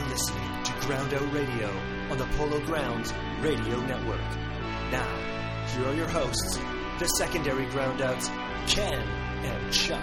listening to Ground Out Radio on the Polo Grounds Radio Network. Now, here are your hosts, the secondary groundouts, Ken and Chuck.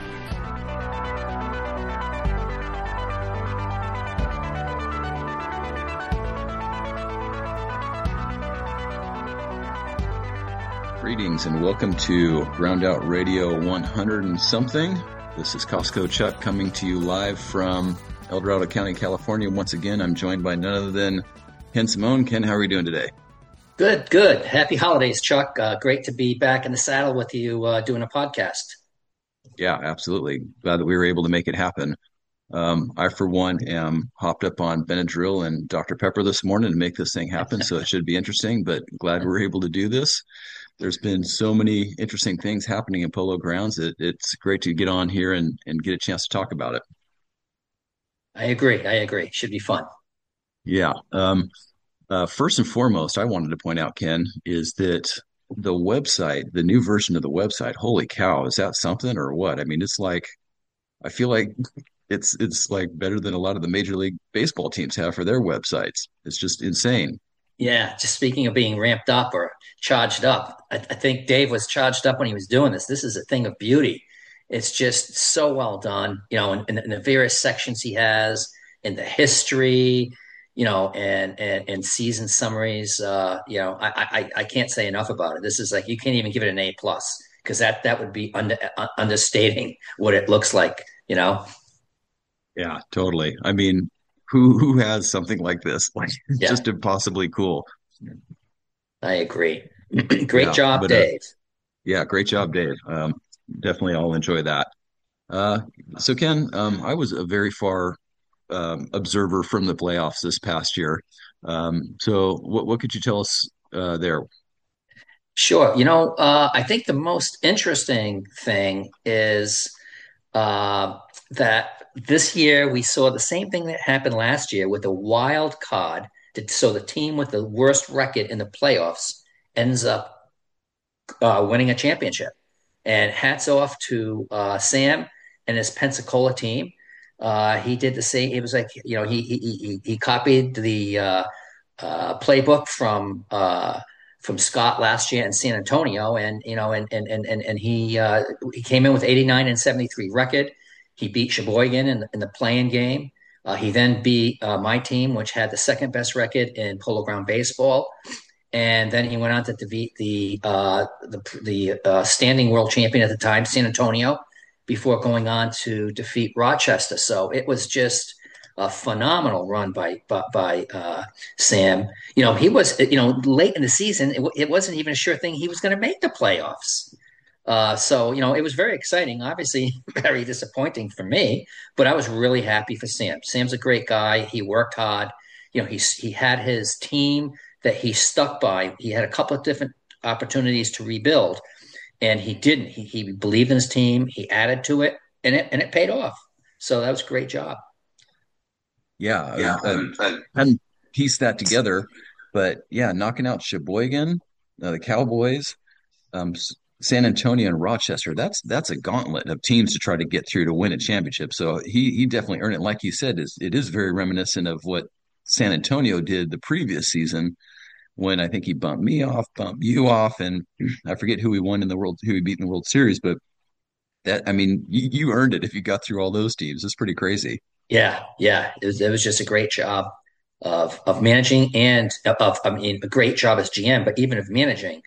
Greetings and welcome to Ground Out Radio 100 and something. This is Costco Chuck coming to you live from El Dorado County, California. Once again, I'm joined by none other than Ken Simone. Ken, how are you doing today? Good. Happy holidays, Chuck. Great to be back in the saddle with you doing a podcast. Yeah, absolutely. Glad that we were able to make it happen. I, for one, am hopped up on Benadryl and Dr. Pepper this morning to make this thing happen, so it should be interesting, but glad we're able to do this. There's been so many interesting things happening in Polo Grounds that it's great to get on here and get a chance to talk about it. I agree. Should be fun. Yeah. First and foremost, I wanted to point out, Ken, is that the website, the new version of the website, holy cow, is that something or what? I mean, it's like, I feel like it's like better than a lot of the Major League Baseball teams have for their websites. It's just insane. Yeah, just speaking of being ramped up or charged up, I think Dave was charged up when he was doing this. This is a thing of beauty. It's just so well done, in the various sections he has, in the history, and season summaries. I can't say enough about it. This is like, you can't even give it an A plus, because that would be understating what it looks like. Yeah, totally. I mean, who has something like this? Like, it's Yeah, just impossibly cool. I agree. Great Yeah, job, but Dave. yeah, great job, Dave. Definitely, I'll enjoy that. Uh, so Ken, I was a very far observer from the playoffs this past year. So what could you tell us there? Sure. I think the most interesting thing is that this year we saw the same thing that happened last year with a wild card. So the team with the worst record in the playoffs ends up winning a championship. And hats off to Sam and his Pensacola team. He did the same. It was like, he copied the playbook from Scott last year in San Antonio, and he came in with 89 and 73 record. He beat Sheboygan in the playing game. He then beat my team, which had the second best record in Polo Ground baseball, and then he went on to defeat the standing world champion at the time, San Antonio, before going on to defeat Rochester. So it was just a phenomenal run by Sam. He was, late in the season. It wasn't even a sure thing he was going to make the playoffs. So it was very exciting. Obviously, very disappointing for me, but I was really happy for Sam. Sam's a great guy. He worked hard. He had his team that he stuck by. He had a couple of different opportunities to rebuild, and he didn't. He believed in his team. He added to it, and it paid off. So that was a great job. Yeah, hadn't pieced that together, but yeah, knocking out Sheboygan, the Cowboys, San Antonio, and Rochester. That's a gauntlet of teams to try to get through to win a championship. So he definitely earned it. Like you said, it is very reminiscent of what San Antonio did the previous season, when I think he bumped me off, bumped you off, and I forget who he beat in the World Series, but I mean, you earned it if you got through all those teams. It's pretty crazy. Yeah. It was just a great job of managing, and a great job as GM, but even of managing,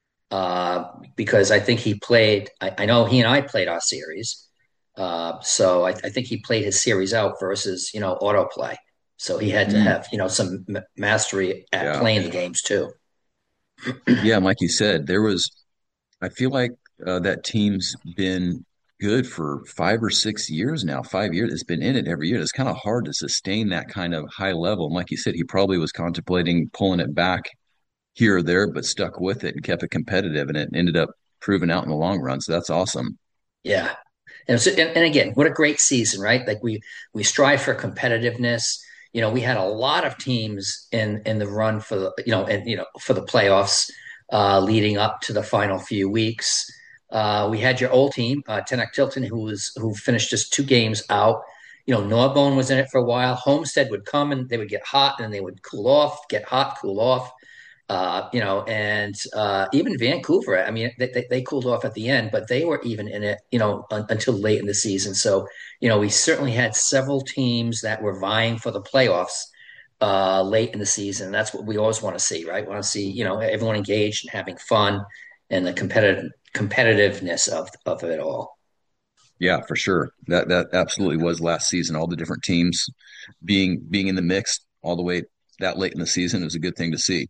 because I think he played. I know he and I played our series, so I think he played his series out versus autoplay. So he had to Mm, have some mastery at yeah, playing the games too. yeah. And like you said, I feel like that team's been good for 5 or 6 years now. 5 years, it's been in it every year. It's kind of hard to sustain that kind of high level. And like you said, he probably was contemplating pulling it back here or there, but stuck with it and kept it competitive, and it ended up proving out in the long run. So that's awesome. Yeah, and again, what a great season, right? Like we strive for competitiveness. We had a lot of teams in the run for for the playoffs, leading up to the final few weeks. We had your old team, Tenac Tilton, who finished just 2 games out. Norbone was in it for a while. Homestead would come and they would get hot and they would cool off, get hot, cool off. And even Vancouver, I mean, they cooled off at the end, but they were even in it, until late in the season. So, we certainly had several teams that were vying for the playoffs late in the season. That's what we always want to see, right? We want to see, everyone engaged and having fun and the competitiveness of it all. Yeah, for sure. That absolutely was last season. All the different teams being in the mix all the way that late in the season was a good thing to see.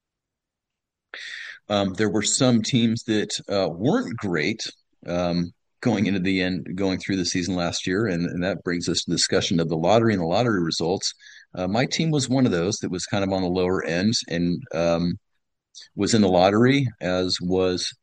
There were some teams that weren't great going into the end, going through the season last year, and that brings us to the discussion of the lottery and the lottery results. My team was one of those that was kind of on the lower end and was in the lottery, as was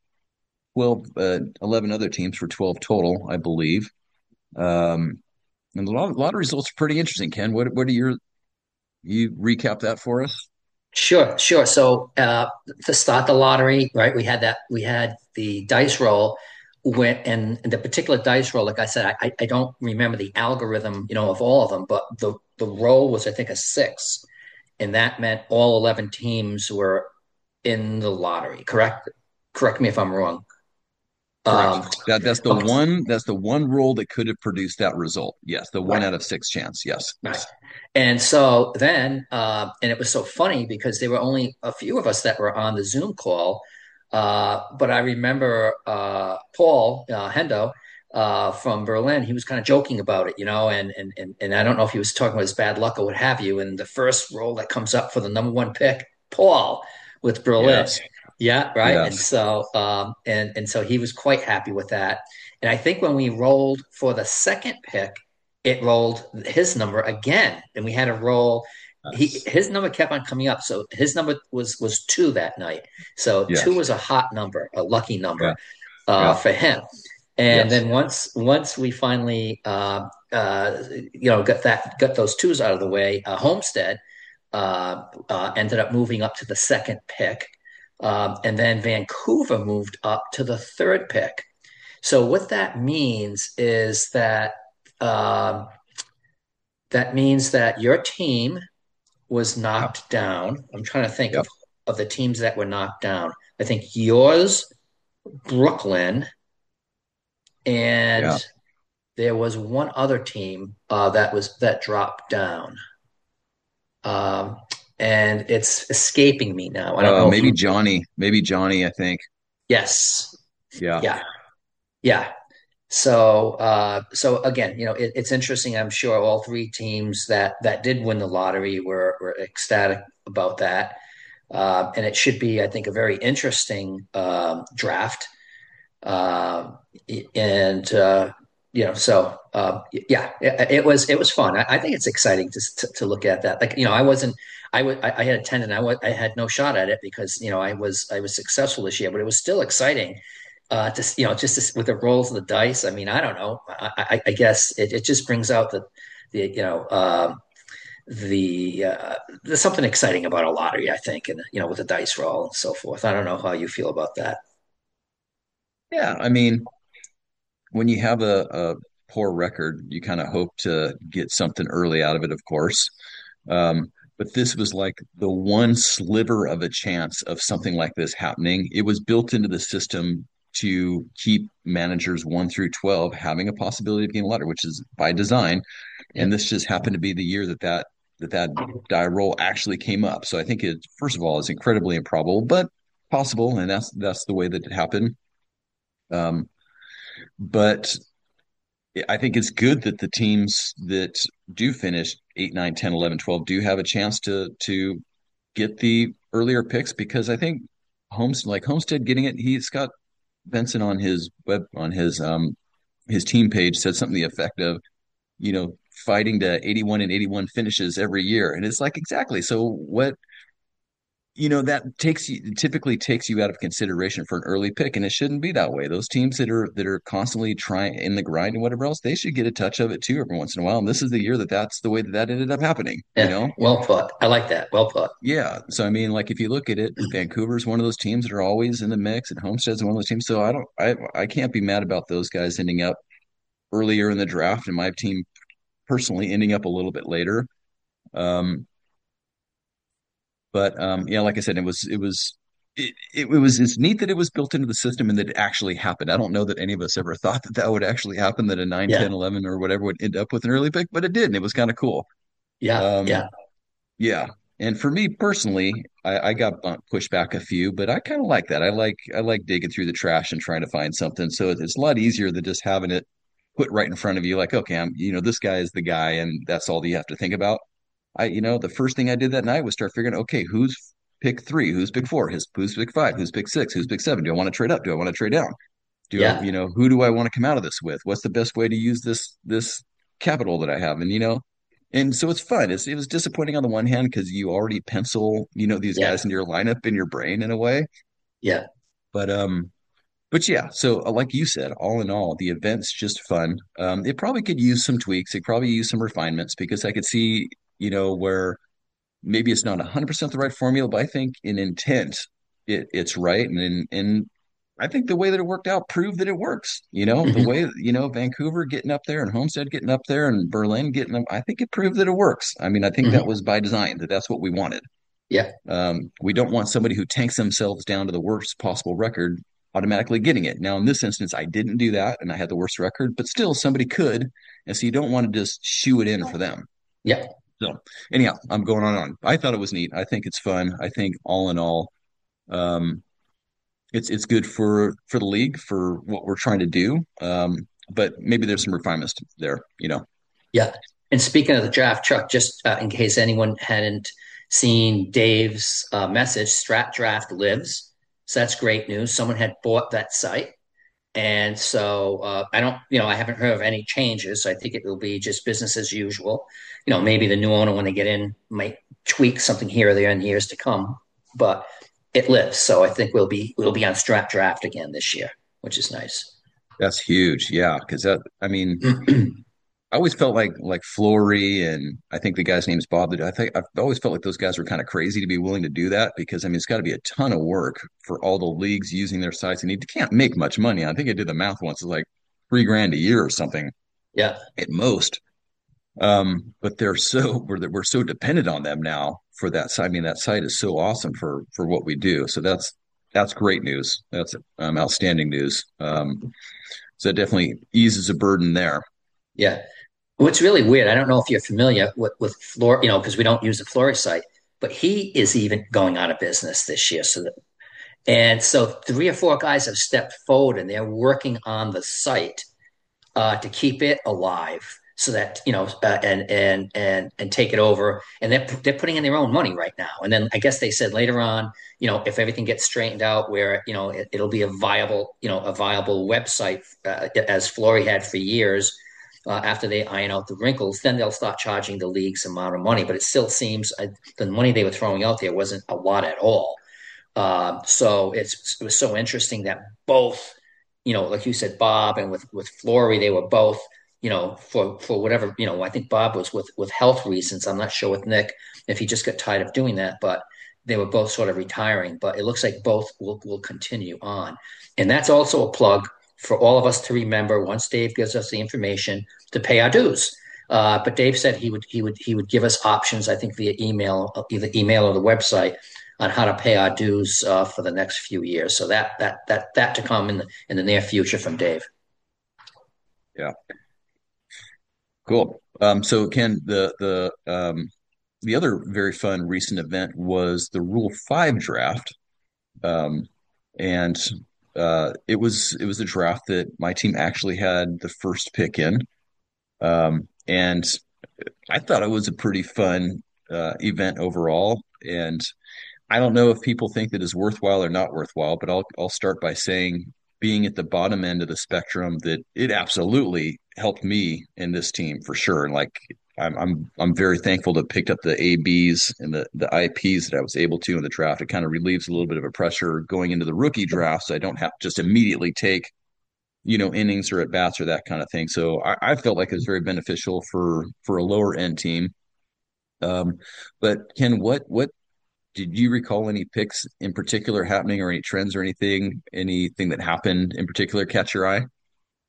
11 other teams for 12 total, I believe. And a lot of results are pretty interesting. Ken, what are you recap that for us? Sure, sure. So to start the lottery, right? We had the dice roll went and the particular dice roll, like I said, I don't remember the algorithm, of all of them, but the roll was I think a six, and that meant all 11 teams were in the lottery. Correct me if I'm wrong. Correct. Um, okay. That's the one roll that could have produced that result. Yes, the one Right. out of six chance. Yes. Right. And so then, and it was so funny because there were only a few of us that were on the Zoom call. But I remember Paul Hendo from Berlin, he was kind of joking about it, and I don't know if he was talking about his bad luck or what have you. And the first role that comes up for the number one pick, Paul with Berlin. Yes. Yeah, right. And Yes. so and so he was quite happy with that. And I think when we rolled for the second pick, it rolled his number again, and we had to roll. Yes. His number kept on coming up, so his number was two that night. So two Yes. was a hot number, a lucky Yeah. number Yeah. for him. And Yes. then once we finally got those twos out of the way, Homestead ended up moving up to the second pick, and then Vancouver moved up to the third pick. So what that means is um, that means that your team was Yeah. knocked down. I'm trying to think Yep. of the teams that were knocked down. I think yours, Brooklyn, and Yeah. there was one other team that dropped down. Um, and it's escaping me now. I don't know if Maybe you. Johnny. Maybe Johnny, I think. Yes, Yeah. yeah, yeah. So again, it's interesting. I'm sure all three teams that did win the lottery were ecstatic about that, and it should be, I think, a very interesting draft. Uh, and yeah, it was fun. I think it's exciting to look at that. Like, I wasn't. I had attended. I had no shot at it because I was successful this year, but it was still exciting with the rolls of the dice. I mean, I don't know. I guess it just brings out the there's something exciting about a lottery, I think, and with the dice roll and so forth. I don't know how you feel about that. Yeah. I mean, when you have a poor record, you kind of hope to get something early out of it, of course. But this was like the one sliver of a chance of something like this happening. It was built into the system to keep managers 1 through 12 having a possibility of getting a letter, which is by design. Yeah. And this just happened to be the year that die roll actually came up. So I think it, first of all, is incredibly improbable, but possible, and that's the way that it happened. Um, but I think it's good that the teams that do finish 8, 9, 10, 11, 12 do have a chance to get the earlier picks because I think Homestead getting it, he's got Benson on his team page said something to the effect of, fighting to 81 and 81 finishes every year. And it's like exactly. So what that typically takes you out of consideration for an early pick, and it shouldn't be that way. Those teams that are constantly trying in the grind and whatever else, they should get a touch of it too every once in a while. And this is the year that's the way that ended up happening. Yeah, well put. I like that. Well put. Yeah. So I mean, like if you look at it, Vancouver's one of those teams that are always in the mix, and Homestead's one of those teams. So I can't be mad about those guys ending up earlier in the draft, and my team personally ending up a little bit later. Um, but yeah, like I said, it's neat that it was built into the system and that it actually happened. I don't know that any of us ever thought that that would actually happen, that a 9, Yeah. 10, 11 or whatever would end up with an early pick, but it did, and it was kind of cool. Yeah. Um, Yeah. yeah. And for me personally, I got pushed back a few, but I kind of like that. I like digging through the trash and trying to find something. So it's a lot easier than just having it put right in front of you. Like, okay, this guy is the guy, and that's all that you have to think about. The first thing I did that night was start figuring, okay, who's pick three, who's pick four, who's pick five, who's pick six, who's pick seven. Do I want to trade up? Do I want to trade down? Yeah. Who do I want to come out of this with? What's the best way to use this capital that I have? And so it's fun. It was disappointing on the one hand because you already pencil, these Yeah. guys into your lineup in your brain in a way. Yeah. But but yeah, so like you said, all in all, the event's just fun. It probably could use some tweaks. It probably use some refinements because I could see, where maybe it's not 100% the right formula, but I think in intent it's right. And I think the way that it worked out proved that it works. The Hmm. way, Vancouver getting up there and Homestead getting up there and Berlin getting up, I think it proved that it works. I mean, I think that Hmm. was by design, that's what we wanted. Yeah. We don't want somebody who tanks themselves down to the worst possible record automatically getting it. Now, in this instance, I didn't do that and I had the worst record, but still somebody could. And so you don't want to just shoe it in for them. Yeah. So anyhow, I'm going on and on. I thought it was neat. I think it's fun. I think all in all, um, it's good for the league for what we're trying to do. But maybe there's some refinements there. Yeah. And speaking of the draft, Chuck, just in case anyone hadn't seen Dave's message, Strat Draft lives. So that's great news. Someone had bought that site. And so I don't, I haven't heard of any changes. So I think it will be just business as usual. Maybe the new owner, when they get in, might tweak something here or there in years to come. But it lives. So I think we'll be on Strat Draft again this year, which is nice. That's huge. Yeah, because I mean, I always felt like Flory and I think the guy's name is Bob. I think I've always felt like those guys were kind of crazy to be willing to do that because I mean it's got to be a ton of work for all the leagues using their sites and you can't make much money. I think I did the math once. It's like $3,000 a year or something Yeah. at most. But we're so dependent on them now for that site. I mean that site is so awesome for what we do. So that's great news. That's outstanding news. So it definitely eases a burden there. Yeah. What's really weird, I don't know if you're familiar with Flor, because we don't use the Flora site, but he is even going out of business this year. So three or four guys have stepped forward and they're working on the site to keep it alive, so that and take it over. And they're putting in their own money right now. And then I guess they said later on, if everything gets straightened out, where it'll be a viable website as Flory had for years. After they iron out the wrinkles, then they'll start charging the league some amount of money. But it still seems the money they were throwing out there wasn't a lot at all. So it was so interesting that both, like you said, Bob and with Flory, they were both, for whatever, I think Bob was with health reasons. I'm not sure with Nick if he just got tired of doing that, but they were both sort of retiring. But it looks like both will continue on, and that's also a plug for all of us to remember once Dave gives us the information to pay our dues. But Dave said he would give us options, I think via email, either email or the website, on how to pay our dues for the next few years. So that to come in the near future from Dave. Yeah. Cool. So Ken, the other very fun recent event was the Rule 5 draft. Um, and it was a draft that my team actually had the first pick in. And I thought it was a pretty fun event overall. And I don't know if people think that is worthwhile or not worthwhile, but I'll start by saying being at the bottom end of the spectrum that it absolutely helped me in this team for sure. And like I'm very thankful to have picked up the ABs and the IPs that I was able to in the draft. It kind of relieves a little bit of a pressure going into the rookie draft, so I don't have to just immediately take innings or at bats or that kind of thing. So I felt like it was very beneficial for a lower end team. Um, but Ken, what did you recall any picks in particular happening or any trends or anything that happened in particular catch your eye?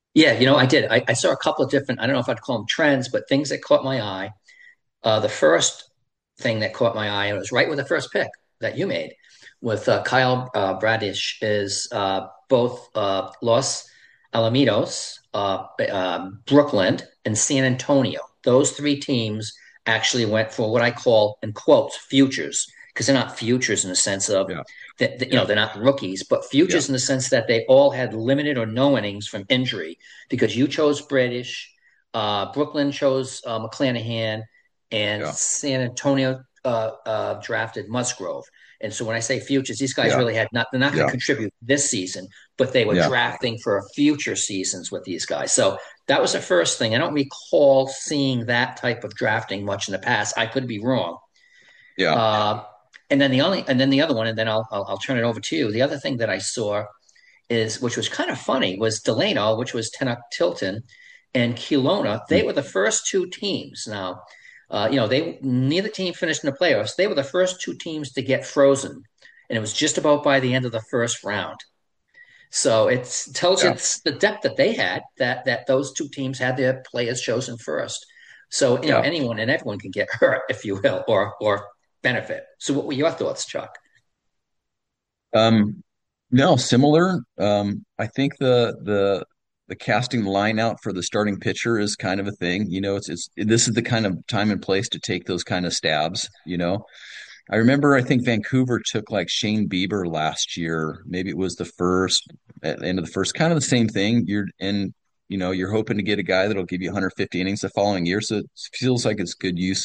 Yeah, I did. I saw a couple of different, I don't know if I'd call them trends, but things that caught my eye. The first thing that caught my eye, and it was right with the first pick that you made with Kyle Bradish, is both Los Alamitos, Brooklyn, and San Antonio. Those three teams actually went for what I call, in quotes, futures, because they're not futures in the sense of Yeah, that, yeah, they're not rookies, but yeah, futures in the sense that they all had limited or no innings from injury. Because you chose British, Brooklyn chose McClanahan, and yeah, San Antonio drafted Musgrove. And so when I say futures, these guys yeah, really had not, they're not going to yeah, contribute this season, but they were yeah, drafting for future seasons with these guys. So that was the first thing. I don't recall seeing that type of drafting much in the past. I could be wrong. yeah. Uh, and then the other one, and then I'll turn it over to you. The other thing that I saw is, which was kind of funny, was Delano, which was Tenoch Tilton, and Kelowna. They were the first two teams. Now, they neither team finished in the playoffs. They were the first two teams to get frozen, and it was just about by the end of the first round. So it tells you Yeah. the depth that they had. That those two teams had their players chosen first. So Yeah. anyone and everyone can get hurt, if you will, or benefit. So what were your thoughts, Chuck? Um, no, similar. I think the casting line out for the starting pitcher is kind of a thing. It's this is the kind of time and place to take those kind of stabs. I remember I think Vancouver took like Shane Bieber last year. Maybe it was the first at the end of the first, kind of the same thing. You're hoping to get a guy that'll give you 150 innings the following year. So it feels like it's good use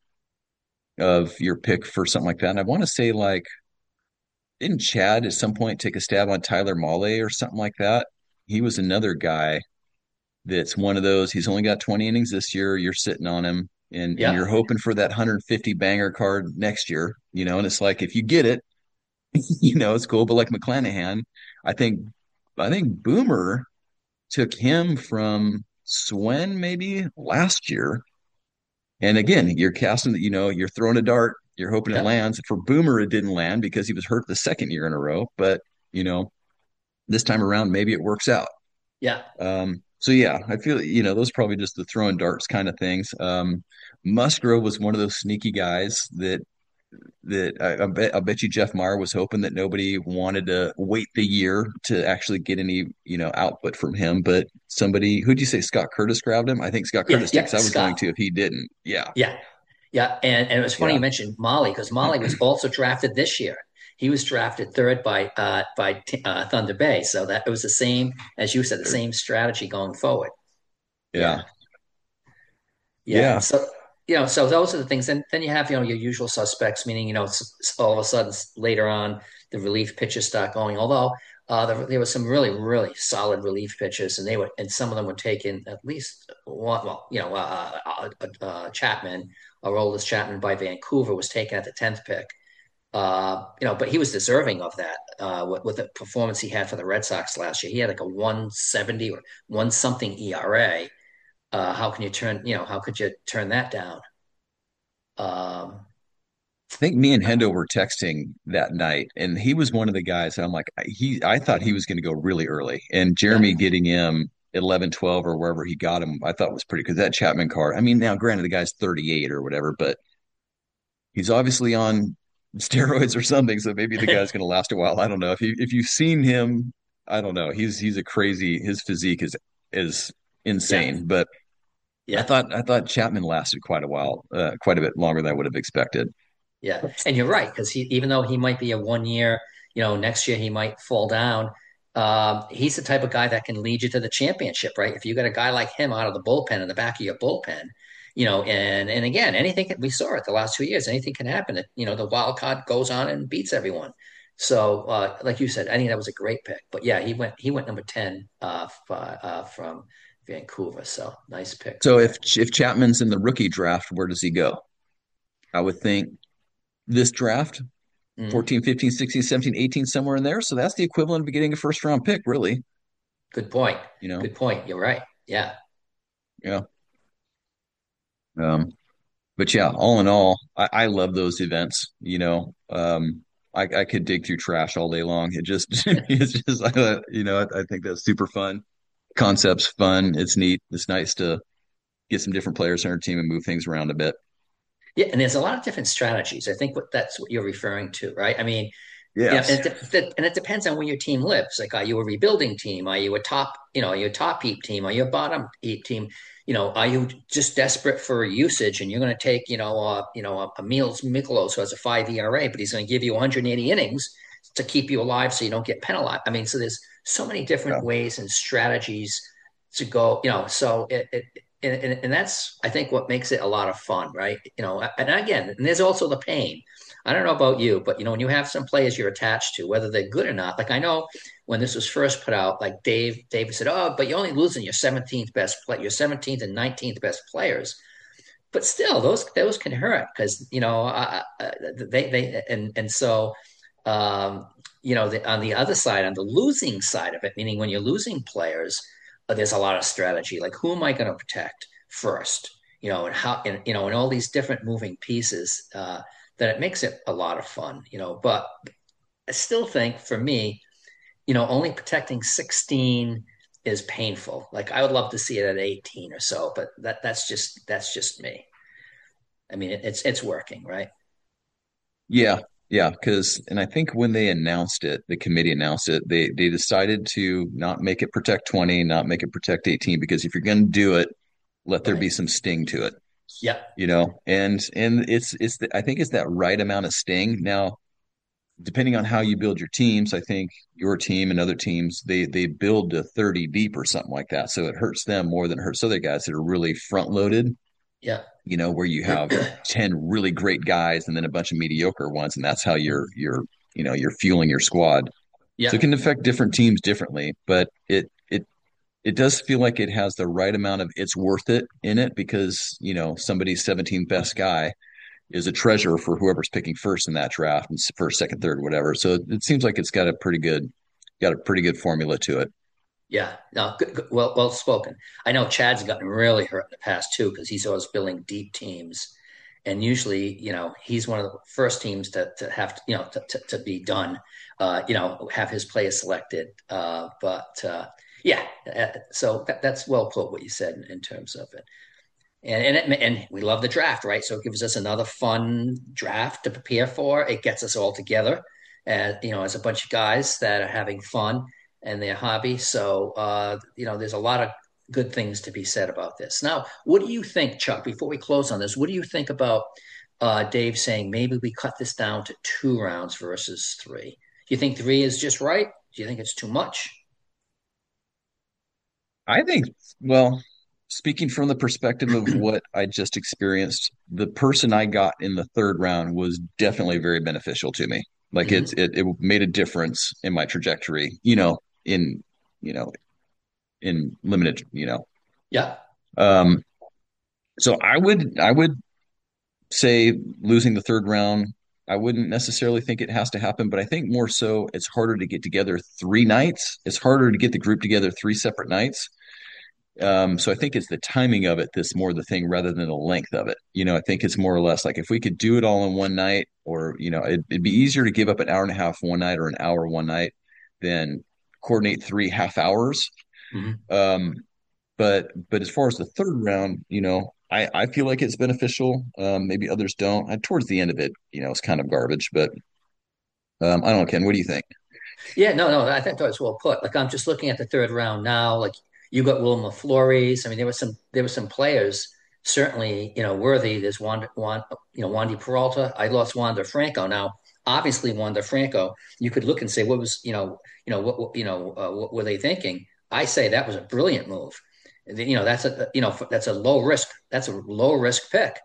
of your pick for something like that. And I want to say like didn't Chad at some point take a stab on Tyler Mahle or something like that? He was another guy that's one of those. He's only got 20 innings this year. You're sitting on him, and Yeah, you're hoping for that 150 banger card next year. And it's like if you get it, it's cool. But like McClanahan, I think I think Boomer took him from Swen maybe last year. And again, you're casting you're throwing a dart, you're hoping it yeah, lands. For Boomer, it didn't land because he was hurt the second year in a row. But you know, this time around, maybe it works out. yeah. So yeah, I feel those are probably just the throwing darts kind of things. Musgrove was one of those sneaky guys that I bet you Jeff Meyer was hoping that nobody wanted to wait the year to actually get any output from him. But somebody, who'd you say Scott Curtis grabbed him? I think Scott Yeah, Curtis did because yeah, I was going Scott. to if he didn't. Yeah, Yeah, yeah. And it was funny yeah, you mentioned Molly because Molly was also drafted this year. He was drafted third by Thunder Bay, so that it was the same as you said, the same strategy going forward. Yeah, yeah, yeah. And yeah. so so those are the things. And then you have your usual suspects, meaning all of a sudden later on the relief pitches start going. Although there were some really really solid relief pitches, and some of them were taken at least one. Well, Chapman, our oldest Chapman by Vancouver, was taken at the 10th pick. But he was deserving of that with the performance he had for the Red Sox last year. He had like a 170 or one something ERA. How could you turn that down? Um, I think me and Hendo were texting that night, and he was one of the guys. I'm like, I thought he was going to go really early, and yeah, Jeremy getting him 11, 12, or wherever he got him, I thought was pretty because that Chapman card. I mean, now granted, the guy's 38 or whatever, but he's obviously on steroids or something, so maybe the guy's going to last a while. I don't know if you've seen him. I don't know. He's a crazy. His physique is yeah, insane, but I yeah, thought I thought Chapman lasted quite a while, quite a bit longer than I would have expected. yeah. And you're right because even though he might be a 1 year, next year he might fall down. He's the type of guy that can lead you to the championship, right? If you got a guy like him out of the bullpen in the back of your bullpen, and again, anything we saw it the last 2 years, anything can happen. The wild card goes on and beats everyone. So, like you said, I think that was a great pick. But yeah, he went number 10 from Vancouver. So nice pick So if there. if Chapman's in the rookie draft, where does he go? I would think this draft, Mhm. 14, 15, 16, 17, 18, somewhere in there. So that's the equivalent of getting a first round pick, really. Good point. You know, Good point. You're right. Yeah. yeah. Um, but yeah, all in all, I love those events. I could dig through trash all day long. It just, it's just, I think that's super fun. concept's fun. It's neat. It's nice to get some different players on our team and move things around a bit. Yeah, and there's a lot of different strategies. I think that's what you're referring to, right? I mean, Yes. and it depends on where your team lives. Like, are you a rebuilding team? Are you a top, are you a top heap team? Are you a bottom heap team? Are you just desperate for usage and you're going to take, a Miles Mikolos who has a 5 ERA, but he's going to give you 180 innings to keep you alive so you don't get penalized. I mean, so there's so many Yeah. different ways and strategies to go, so and that's, I think, what makes it a lot of fun, right? And again, and there's also the pain. I don't know about you, but when you have some players you're attached to, whether they're good or not, like I know when this was first put out, like Dave said, "Oh, but you're only losing your 17th best play, your 17th and 19th best players." But still, those can hurt because and so on the other side, on the losing side of it, meaning when you're losing players, there's a lot of strategy. Like, who am I going to protect first? And how, and all these different moving pieces. That it makes it a lot of fun. But I still think for me, only protecting 16 is painful. Like, I would love to see it at 18 or so, but that's just me. I mean, it's working, right? Yeah. Yeah. And I think when they announced it, the committee announced it, they decided to not make it protect 20, not make it protect 18, because if you're going to do it, let there Right. be some sting to it, Yeah. and I think it's that right amount of sting. Now, depending on how you build your teams, I think your team and other teams, they build to 30 deep or something like that. So it hurts them more than it hurts other guys that are really front loaded, Yeah. where you have 10 really great guys and then a bunch of mediocre ones, and that's how you're fueling your squad. So Yeah. it can affect different teams differently, but it does feel like it has the right amount of it's worth it in it, because somebody's 17th best guy is a treasure for whoever's picking first in that draft, and first, second, third, whatever. So it seems like it's got a pretty good formula to it. Yeah. No, good, well spoken. I know Chad's gotten really hurt in the past too because he's always building deep teams, and usually, he's one of the first teams to have to be done. Have his players selected. But yeah, so that's well put what you said in terms of it. And we love the draft, right? So it gives us another fun draft to prepare for. It gets us all together, as a bunch of guys that are having fun and their hobby. So there's a lot of good things to be said about this. Now, what do you think, Chuck? Before we close on this, what do you think about Dave saying maybe we cut this down to 2 rounds versus three? Do you think three is just right? Do you think it's too much? I think, well, speaking from the perspective of what I just experienced, the person I got in the third round was definitely very beneficial to me. Like Mm-hmm. it made a difference in my trajectory, in you know in limited. Yeah. Um, so I would say losing the third round, I wouldn't necessarily think it has to happen, but I think more so it's harder to get together 3 nights. It's harder to get the group together 3 separate nights. So I think it's the timing of it that's more the thing rather than the length of it. I think it's more or less like if we could do it all in one night, or it'd be easier to give up an hour and a half one night or an hour one night than coordinate 3 half hours. Mm-hmm. Um, but as far as the third round, I feel like it's beneficial. Maybe others don't. Towards the end of it, it's kind of garbage. But I don't know, Ken. What do you think? Yeah, no, I think that was well put. Like, I'm just looking at the third round now. Like, you got Wilma Flores. I mean, there were some players certainly worthy. There's Wandy Peralta. I lost Wander Franco. Now, obviously, Wander Franco. You could look and say, what was what were they thinking? I say that was a brilliant move. That's a low risk. That's a low risk pick.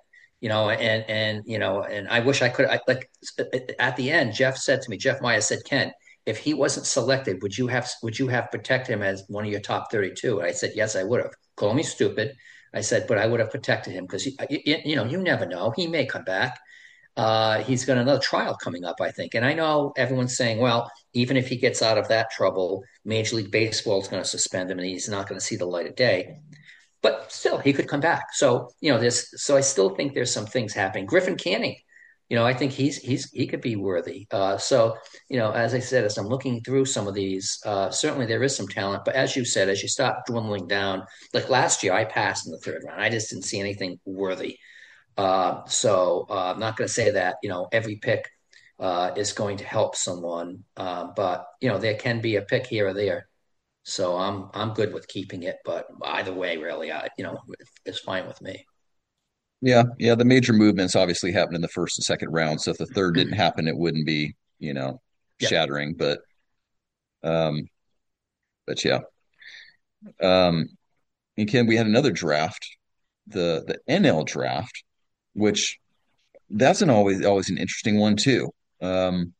And I wish I could. At the end, Jeff Meyer said, Ken, if he wasn't selected, would you have protected him as one of your top 32? And I said, yes, I would have. Call me stupid. I said, but I would have protected him because you never know. He may come back. He's got another trial coming up, I think. And I know everyone's saying, well, even if he gets out of that trouble, Major League Baseball is going to suspend him and he's not going to see the light of day. But still, he could come back. So I still think there's some things happening. Griffin Canning I think he could be worthy. So, as I said, as I'm looking through some of these, certainly there is some talent. But as you said, as you start dwindling down, like last year, I passed in the third round. I just didn't see anything worthy. So I'm not going to say that every pick is going to help someone, but there can be a pick here or there. So I'm good with keeping it. But either way, really, it's fine with me. Yeah, yeah. The major movements obviously happened in the first and second round. So if the third didn't happen, it wouldn't be, Yeah. shattering. Um, but yeah. Um, and Ken, we had another draft, the NL draft, which that's an always an interesting one too. Um,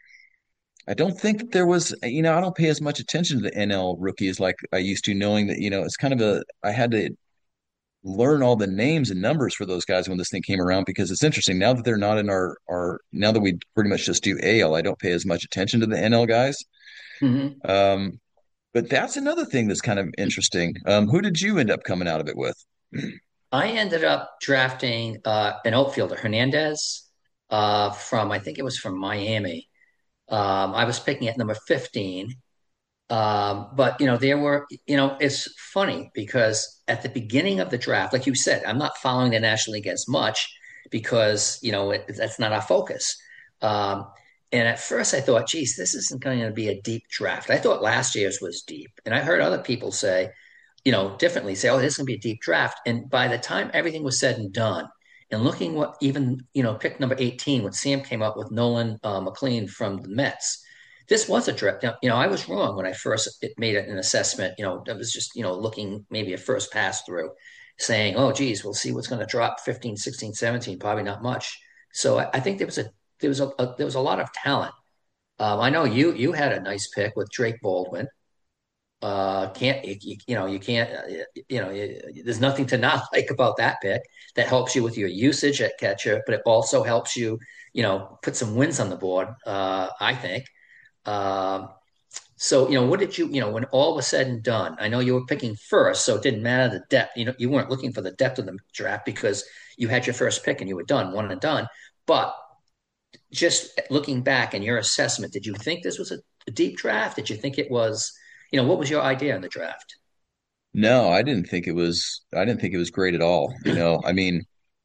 I don't think there was, I don't pay as much attention to the NL rookies like I used to, knowing that, it's kind of I had to learn all the names and numbers for those guys when this thing came around because it's interesting now that they're not in now that we pretty much just do AL, I don't pay as much attention to the NL guys. Hmm. Um, but that's another thing that's kind of interesting. Who did you end up coming out of it with? I ended up drafting an outfielder, Hernandez, from I think it was from Miami. I was picking at number 15. But there were, it's funny because at the beginning of the draft, like you said, I'm not following the National League as much because that's not our focus. Um, and at first, I thought, geez, this isn't going to be a deep draft. I thought last year's was deep, and I heard other people say, differently, say, oh, this is going to be a deep draft. And by the time everything was said and done, and looking what even pick number 18, when Sam came up with Nolan McLean from the Mets, this was a draft. I was wrong when I first made an assessment. I was just looking maybe a first pass through, saying, oh, geez, we'll see what's going to drop 15, 16, 17, probably not much. So I think there was a lot of talent. I know you had a nice pick with Drake Baldwin. Can't you can't there's nothing to not like about that pick. That helps you with your usage at catcher, but it also helps you put some wins on the board. I think. Um, so what did when all was said and done? I know you were picking first, so it didn't matter the depth. You weren't looking for the depth of the draft because you had your first pick and you were done, one and done. But just looking back and your assessment, did you think this was a deep draft? Did you think it was, what was your idea in the draft? No, I didn't think it was. I didn't think it was great at all. I mean,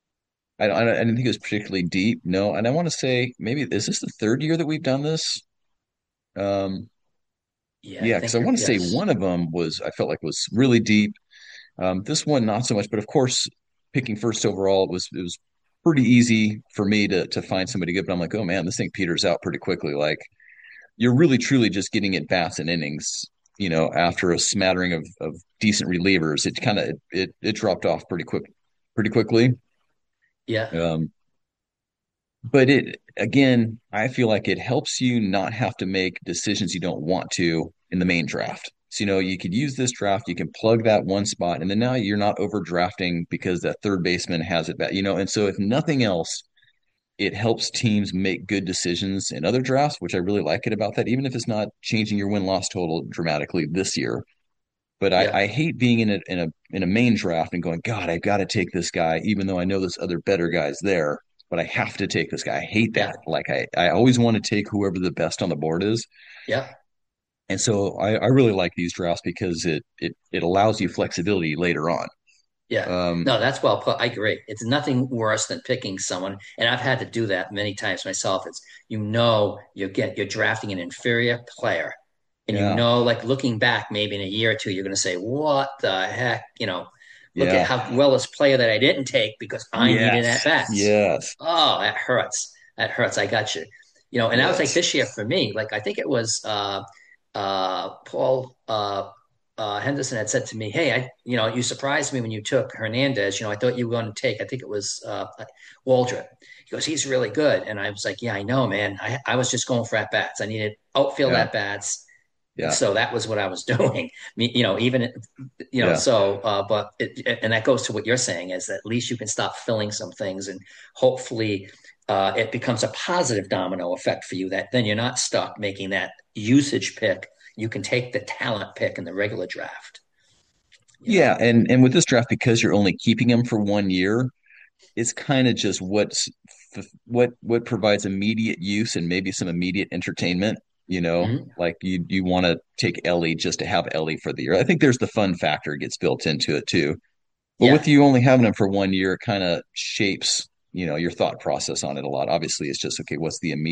I didn't think it was particularly deep. No, and I want to say maybe is this the third year that we've done this? Um, Yeah, I yeah, because think I want to say yes. one of them I felt like was really deep. This one not so much, but of course, picking first overall it was pretty easy for me to find somebody good. But I'm like, oh man, this thing peters out pretty quickly. Like you're really truly just getting at bats and innings. After a smattering of decent relievers, it kind of it dropped off pretty quickly. Yeah, Um, but it again, I feel like it helps you not have to make decisions you don't want to in the main draft. So, you could use this draft, you can plug that one spot, and then now you're not overdrafting because that third baseman has it back, and so if nothing else, it helps teams make good decisions in other drafts, which I really like it about that, even if it's not changing your win-loss total dramatically this year. But yeah, I hate being in a main draft and going, God, I've got to take this guy, even though I know there's other better guys there, but I have to take this guy. I hate yeah, that. Like I always want to take whoever the best on the board is. yeah, And so I really like these drafts because it allows you flexibility later on. yeah. Um, No, that's well put. I agree. It's nothing worse than picking someone, and I've had to do that many times myself. It's you're drafting an inferior player, and yeah, like looking back, maybe in a year or two, you're going to say, "What the heck?" Look at yeah, how well this player that I didn't take because I needed at yes, bats. yes, Oh, that hurts. That hurts. I got you. And that was like yes, this year for me. Like I think it was Paul Henderson had said to me, "Hey, you surprised me when you took Hernandez. I thought you were going to take. I think it was Waldrop." He goes, "He's really good," and I was like, "Yeah, I know, man. I was just going for at bats. I needed outfield yeah, at bats." yeah, So that was what I was doing. Even yeah. so, but and that goes to what you're saying is that at least you can stop filling some things, and hopefully, it becomes a positive domino effect for you. That then you're not stuck making that usage pick. You can take the talent pick in the regular draft. You know, Yeah, and with this draft, because you're only keeping him for 1 year, it's kind of just what's what provides immediate use and maybe some immediate entertainment. Mhm. Like you want to take Ellie just to have Ellie for the year. I think there's the fun factor gets built into it too. But with Yeah. you only having them for 1 year, it kind of shapes, your thought process on it a lot. Obviously, it's just okay.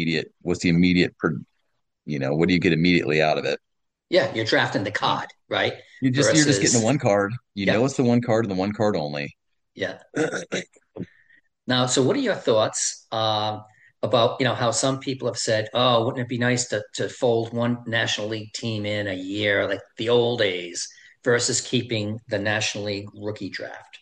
What do you get immediately out of it? Yeah. You're drafting the Yeah. card, right? You're just getting the Versus, one card. yeah. It's the one card and the one card only. Yeah. Now, so what are your thoughts about, how some people have said, oh, wouldn't it be nice to fold one National League team in a year, like the old days, versus keeping the National League rookie draft?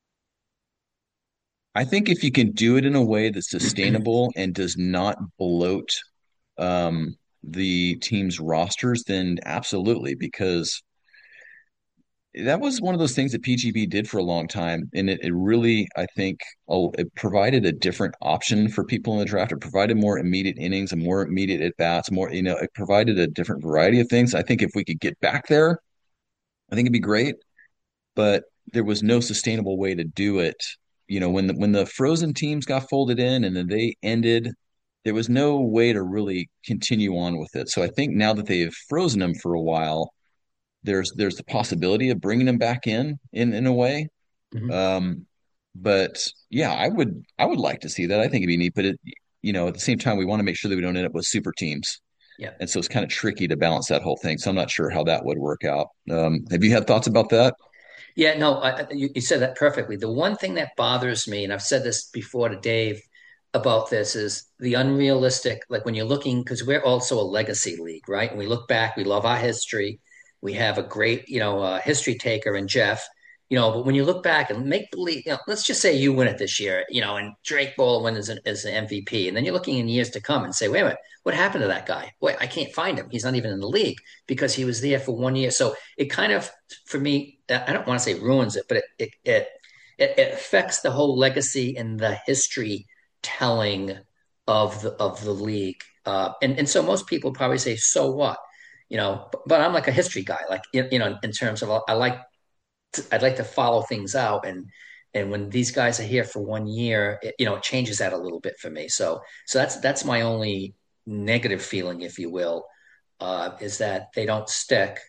I think if you can do it in a way that's sustainable and does not bloat the team's rosters, then absolutely, because that was one of those things that PGB did for a long time, and it really, I think, it provided a different option for people in the draft. It provided more immediate innings and more immediate at bats, more, it provided a different variety of things. I think if we could get back there, I think it'd be great, but there was no sustainable way to do it. When the frozen teams got folded in and then they ended, there was no way to really continue on with it. So I think now that they've frozen them for a while, there's the possibility of bringing them back in a way. Mhm. Um, but yeah, I would like to see that. I think it'd be neat. But at the same time, we want to make sure that we don't end up with super teams. Yeah. And so it's kind of tricky to balance that whole thing. So I'm not sure how that would work out. Have you had thoughts about that? Yeah, no, you said that perfectly. The one thing that bothers me, and I've said this before to Dave about this, is the unrealistic, like when you're looking, because we're also a legacy league, right? And we look back, we love our history. We have a great, history taker in Jeff, but when you look back and make believe, let's just say you win it this year, and Drake Baldwin is an MVP. And then you're looking in years to come and say, wait a minute, what happened to that guy? Wait, I can't find him. He's not even in the league because he was there for 1 year. So it kind of, for me, I don't want to say ruins it, but it affects the whole legacy and the history telling of the league. And so most people probably say, so what? But I'm like a history guy, like in terms of I'd like to follow things out, and when these guys are here for 1 year, it changes that a little bit for me. So that's my only negative feeling, if you will, is that they don't stick,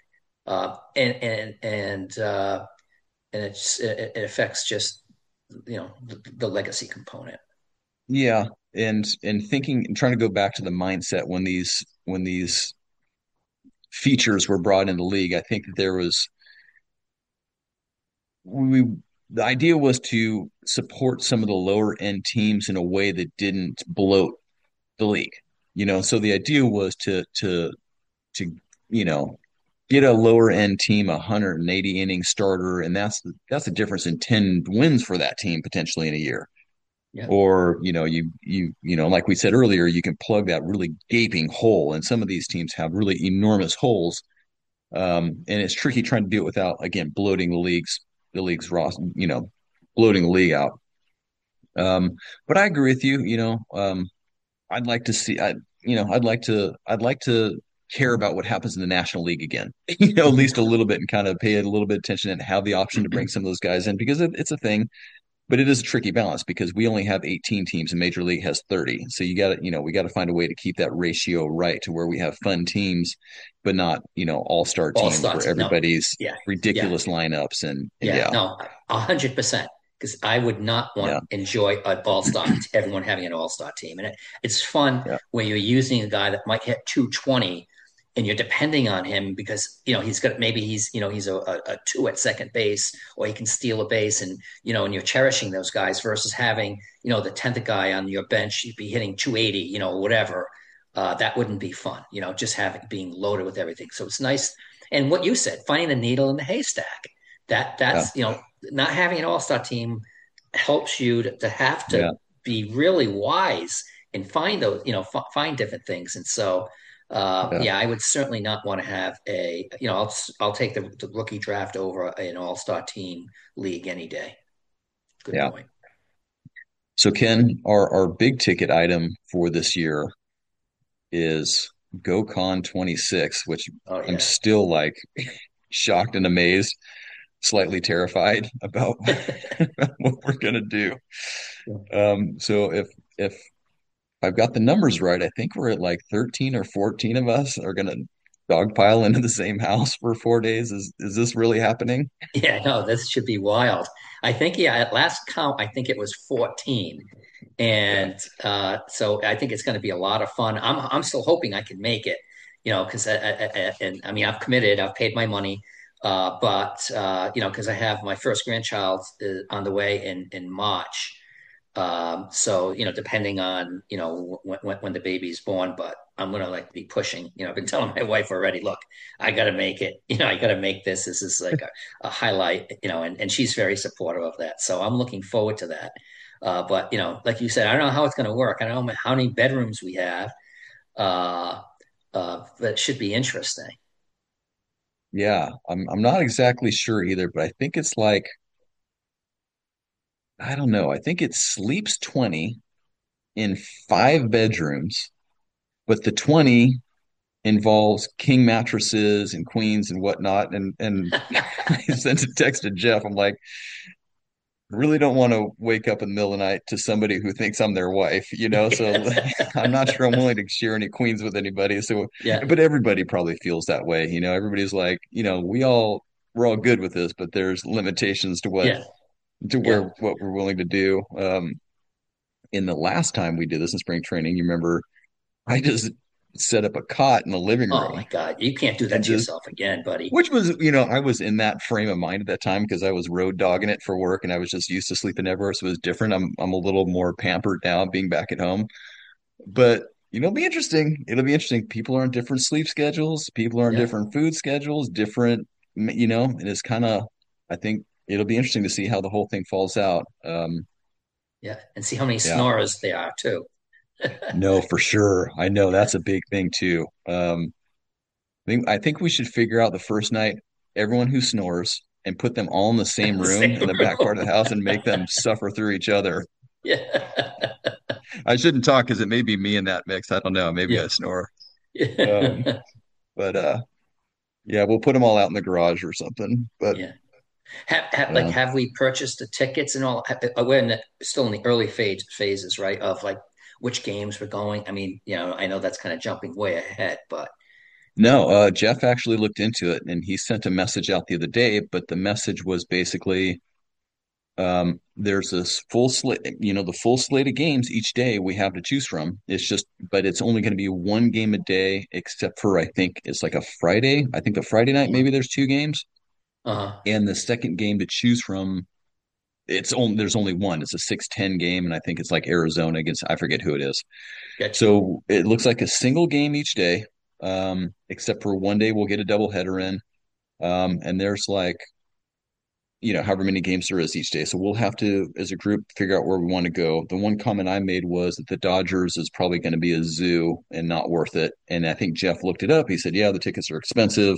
and it affects just the legacy component. Yeah, and thinking and trying to go back to the mindset when these features were brought in the league, I think that there was we the idea was to support some of the lower end teams in a way that didn't bloat the league. So the idea was to you know get a lower end team, a 180 inning starter, and that's the difference in 10 wins for that team potentially in a year. Yeah. Or like we said earlier, you can plug that really gaping hole, and some of these teams have really enormous holes, and it's tricky trying to do it without again bloating the league's roster, bloating the league out. But I agree with you. I'd like to see. I'd like to care about what happens in the National League again. At least a little bit, and kind of pay it a little bit of attention and have the option to bring some of those guys in because it's a thing. But it is a tricky balance because we only have 18 teams and Major League has 30. So we got to find a way to keep that ratio right to where we have fun teams, but not, all-star All teams stars. where No. everybody's Yeah. Yeah. ridiculous lineups and Yeah. yeah, No. 100%. Because I would not want yeah, to enjoy an all-star, everyone having an all-star team, and it's fun yeah, when you're using a guy that might hit 220, and you're depending on him because he's got maybe he's a two at second base, or he can steal a base, and you're cherishing those guys versus having the 10th guy on your bench, you'd be hitting 280, whatever. That wouldn't be fun, just having being loaded with everything. So it's nice, and what you said, finding the needle in the haystack. yeah, That's not having an all-star team helps you to have yeah, to be really wise and find those, find different things. And so, yeah, yeah, I would certainly not want to have I'll take the rookie draft over an all-star team league any day. Good yeah. point. So Ken, our big ticket item for this year is GoCon 26, which Oh I'm yeah. still like shocked and amazed, slightly terrified about what we're gonna do. So if I've got the numbers right, I think we're at like 13 or 14 of us are gonna dogpile into the same house for 4 days. Is this really happening? Yeah, no, this should be wild. I think, yeah, at last count, I think it was 14. Yeah. And so I think it's going to be a lot of fun. I'm still hoping I can make it, because and I mean, I've committed, I've paid my money, but because I have my first grandchild on the way in March. So, depending on, when the baby's born, but I'm gonna like be pushing, I've been telling my wife already, look, I gotta make it, I gotta make this. This is like a highlight, and she's very supportive of that. So I'm looking forward to that. But like you said, I don't know how it's gonna work. I don't know how many bedrooms we have. Uh, but it should be interesting. Yeah, I'm not exactly sure either, but I think it's like I don't know. I think it sleeps 20 in 5 bedrooms, but the 20 involves king mattresses and queens and whatnot. And I sent a text to Jeff. I'm like, really don't want to wake up in the middle of the night to somebody who thinks I'm their wife, So I'm not sure I'm willing to share any queens with anybody. So, Yeah, but everybody probably feels that way, Everybody's like, we're all good with this, but there's limitations to yeah, where yeah. what we're willing to do. In the last time we did this in spring training, you remember I just set up a cot in the living Oh room my God, you can't do that and to just yourself again, buddy. which was, I was in that frame of mind at that time because I was road dogging it for work and I was just used to sleeping everywhere. So it was different. I'm a little more pampered now being back at home. But it'll be interesting. It'll be interesting. People are on different sleep schedules, people are on Yeah, different food schedules, different, and it's kind of I think it'll be interesting to see how the whole thing falls out. yeah, and see how many Yeah. snorers there are too. No, for sure. I know that's a big thing too. I think we should figure out the first night everyone who snores and put them all in the same room Same in the back part room. of the house and make them suffer through each other. Yeah. I shouldn't talk because it may be me in that mix. I don't know. Maybe Yeah. I snore. Um, Yeah. but yeah, we'll put them all out in the garage or something. But Yeah. Like, uh, have we purchased the tickets and all? We're still in the early phases, right? Of like which games we're going. I mean, I know that's kind of jumping way ahead, but no, Jeff actually looked into it and he sent a message out the other day. But the message was basically there's this full slate, the full slate of games each day we have to choose from. But it's only going to be one game a day, except for I think it's like a Friday. I think the Friday night, maybe there's 2 games. uh, And the second game to choose from, there's only one. It's a 6-10 game. And I think it's like Arizona against, I forget who it is. get you. So it looks like a single game each day, except for one day we'll get a double header in. And there's like, however many games there is each day. So we'll have to, as a group, figure out where we want to go. The one comment I made was that the Dodgers is probably going to be a zoo and not worth it. And I think Jeff looked it up. He said, yeah, the tickets are expensive.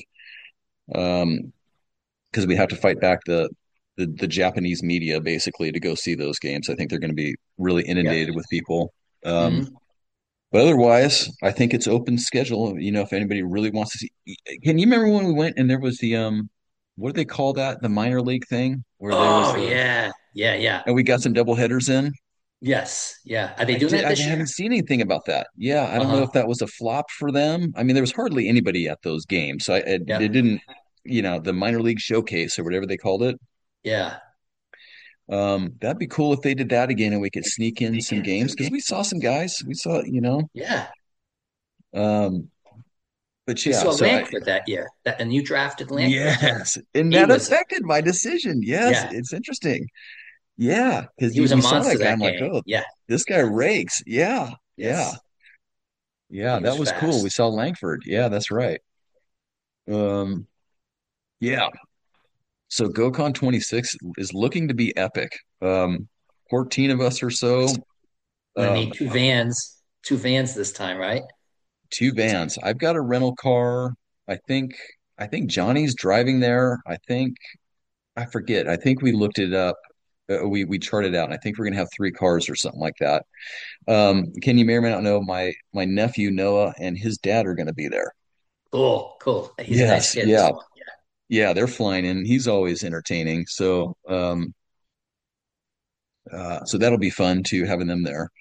Because we have to fight back the Japanese media basically to go see those games. I think they're going to be really Yeah. inundated with people. Hmm. But otherwise, I think it's open schedule. If anybody really wants to see, can you remember when we went and there was the what do they call that? The minor league thing where there was Oh the yeah, yeah, yeah. and we got some double headers in. Yes, yeah. Are they doing that I this year? haven't seen anything about that. Yeah, I don't know if Uh-huh. that was a flop for them. I mean, there was hardly anybody at those games, so Yeah, it didn't. The minor league showcase or whatever they called it. yeah. That'd be cool if they did that again and we could sneak in some games because we saw some guys. We saw, Yeah. um, but We yeah, saw so Langford that year. And you drafted Langford. yes, and He that was affected my decision. Yes, yeah, it's interesting. Yeah, because he was a we saw that monster guy. that I'm like, game. oh, Yeah. this guy rakes. Yeah, yeah, Yes. yeah. He was That was cool. We fast. saw Langford. Yeah, that's right. Um, yeah. So GoCon 26 is looking to be epic. 14 of us or so. We're gonna Um, need two vans this time, right? 2 vans. I've got a rental car. I think I think Johnny's driving there. I forget. I think we looked it up. We charted out. And I think we're gonna have 3 cars or something like that. Ken, you may or may not know my nephew Noah and his dad are gonna be there. Cool, cool. He's a nice Yes, kid, yeah, Noah. yeah. They're flying in. He's always entertaining. So that'll be fun too, having them there.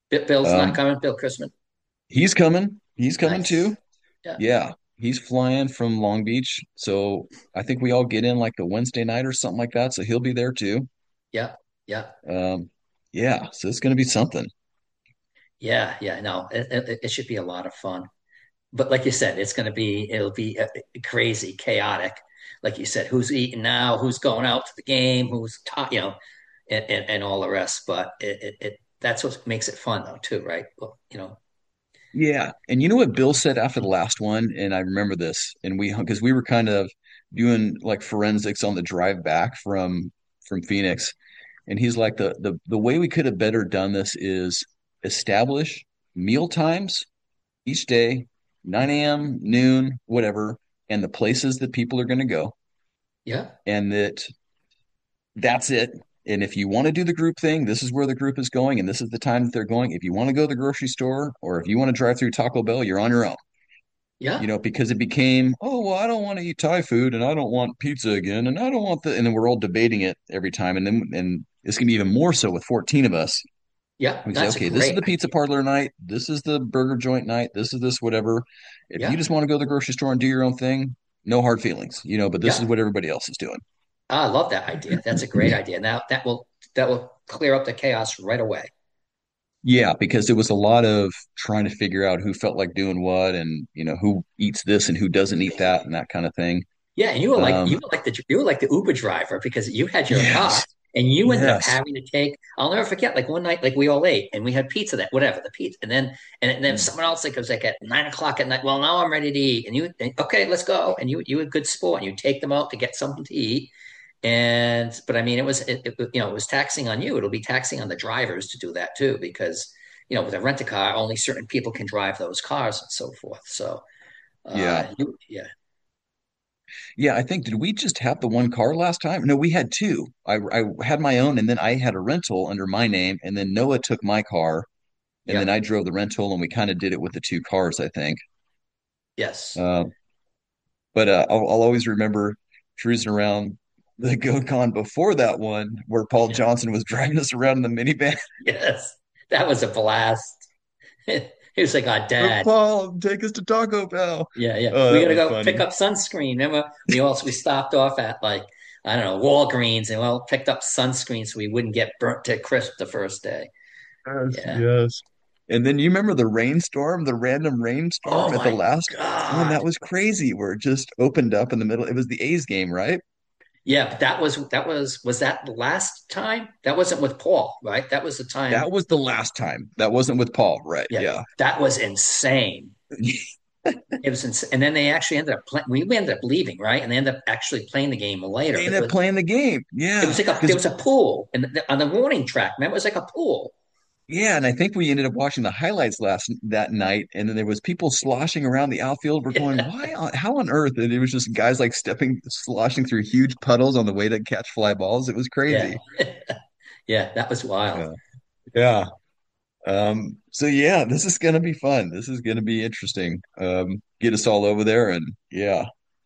Bill's not Um, coming. Bill Christmas. he's coming. He's coming Nice. too. Yeah. Yeah, he's flying from Long Beach. So I think we all get in like a Wednesday night or something like that. So he'll be there too. Yeah. Yeah. Um, yeah, so it's going to be something. Yeah. Yeah. No, it should be a lot of fun. But like you said, it'll be crazy, chaotic. Like you said, who's eating now? Who's going out to the game? And all the rest. But that's what makes it fun, though, too, right? Well, Yeah. And you know what Bill said after the last one? And I remember this, and because we were kind of doing like forensics on the drive back from Phoenix. And he's like, the way we could have better done this is establish meal times each day, 9 a.m., noon, whatever, and the places that people are going to go. yeah, And that's it. And if you want to do the group thing, this is where the group is going, and this is the time that they're going. If you want to go to the grocery store or if you want to drive through Taco Bell, you're on your own. yeah, Because it became, oh, well, I don't want to eat Thai food and I don't want pizza again and I don't want and then we're all debating it every time. And it's gonna be even more so with 14 of us. yeah. We say, That's a okay, this is great the pizza idea. parlor night, this is the burger joint night, this is this whatever. If you Yeah, just want to go to the grocery store and do your own thing, no hard feelings, but this is yeah. what everybody else is doing. I love that idea. That's a great idea. Now that will clear up the chaos right away. Yeah, because it was a lot of trying to figure out who felt like doing what and who eats this and who doesn't eat that and that kind of thing. Yeah, and Um, you were like the Uber driver because you had your car yes, and you ended up yes. having to take. I'll never forget. Like one night, like we all ate and we had pizza that whatever the pizza, and then someone else like was like at 9 o'clock at night. Well, now I'm ready to eat, okay, let's go. And you were a good sport. And you take them out to get something to eat. But I mean, it was taxing on you. It'll be taxing on the drivers to do that too because with a rent a car, only certain people can drive those cars and so forth. So, Yeah. yeah. Yeah, I think did we just have the one car last time? No, we had two. I had my own and then I had a rental under my name and then Noah took my car and then Yeah. I drove the rental and we kind of did it with the two cars, I think. Yes. Uh, but I'll always remember cruising around the GoCon before that one where Paul Johnson was driving us around in the minivan. Yes. That was a blast. He was like, "Oh, Dad, Paul, take us to Taco Bell. yeah, yeah, Oh, we that gotta was go pick funny. up sunscreen." Remember, we stopped off at like I don't know Walgreens and well picked up sunscreen so we wouldn't get burnt to crisp the first day. Yes, Yeah. yes. And then you remember the random Oh rainstorm at the my last one? God. That was crazy, where it just opened up in the middle. It was the A's game, right? Yeah, but was that the last time? That wasn't with Paul, right? That was the time. That was the last time. That wasn't with Paul, right? Yeah, Yeah. that was insane. It was insane. And then they actually ended up playing. We ended up leaving, right? And they ended up actually playing the game later. They But ended up playing the game. it Yeah. was like there Because was a pool on the warning track. Remember, it was like a pool. yeah, and I think we ended up watching the highlights last that night, and then there was people sloshing around the outfield. We're going, how on earth? And it was just guys like sloshing through huge puddles on the way to catch fly balls. It was Yeah, crazy. yeah, that was wild. Yeah. Yeah. So yeah, this is gonna be fun. This is gonna be interesting. Get us all over there and yeah.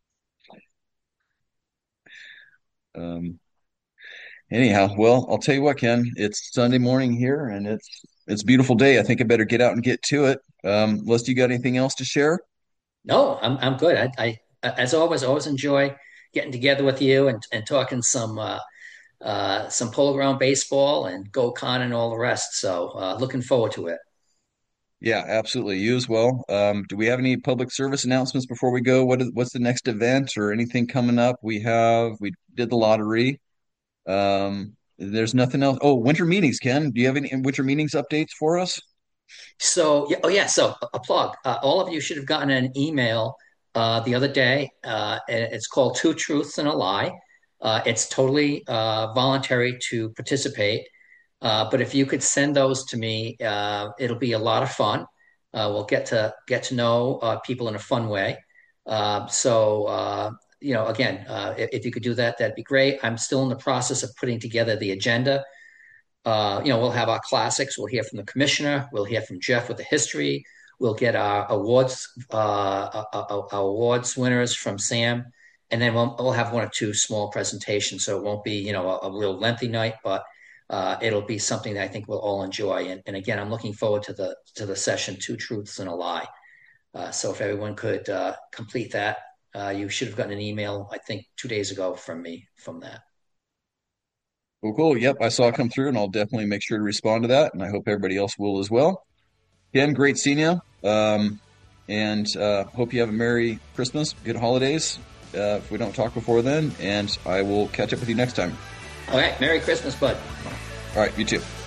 Um, anyhow, well, I'll tell you what, Ken, it's Sunday morning here and it's a beautiful day. I think I better get out and get to it. Unless you got anything else to share? No, I'm good. As always enjoy getting together with you and talking some polo ground baseball and go con and all the rest. So looking forward to it. Yeah, absolutely. You as well. Do we have any public service announcements before we go? What's the next event or anything coming up? We did the lottery. There's nothing else. Oh, winter meetings, Ken. Do you have any winter meetings updates for us? So yeah, oh yeah. So a plug. All of you should have gotten an email the other day. And it's called Two Truths and a Lie. It's totally voluntary to participate. But if you could send those to me, it'll be a lot of fun. We'll get to know people in a fun way. Again, if you could do that, that'd be great. I'm still in the process of putting together the agenda. We'll have our classics. We'll hear from the commissioner. We'll hear from Jeff with the history. We'll get our awards winners from Sam, and then we'll have one or two small presentations. So it won't be a real lengthy night, but it'll be something that I think we'll all enjoy. And again, I'm looking forward to the session, 2 Truths and a Lie. So if everyone could complete that, you should have gotten an email, I think, 2 days ago from me from that. Well, cool. Yep, I saw it come through, and I'll definitely make sure to respond to that, and I hope everybody else will as well. Again, great seeing you, and hope you have a Merry Christmas, good holidays, if we don't talk before then, and I will catch up with you next time. All right, Merry Christmas, bud. All right, you too.